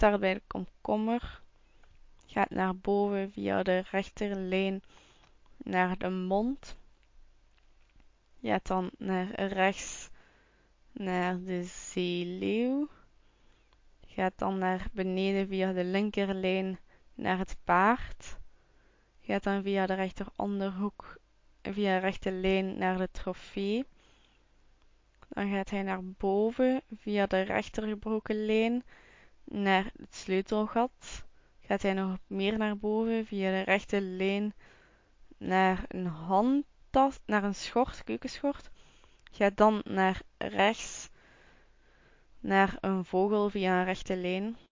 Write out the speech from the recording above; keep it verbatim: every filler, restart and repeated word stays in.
start bij de komkommer. Gaat naar boven via de rechterlijn naar de mond. Gaat dan naar rechts naar de zeeleeuw. Gaat dan naar beneden via de linkerlijn naar het paard. Gaat dan via de rechteronderhoek, via de rechterlijn naar de trofee. Dan gaat hij naar boven via de rechtergebroken lijn naar het sleutelgat. Gaat hij nog meer naar boven via de rechte lijn naar een handtas, naar een schort, keukenschort. Gaat dan naar rechts naar een vogel via een rechte lijn.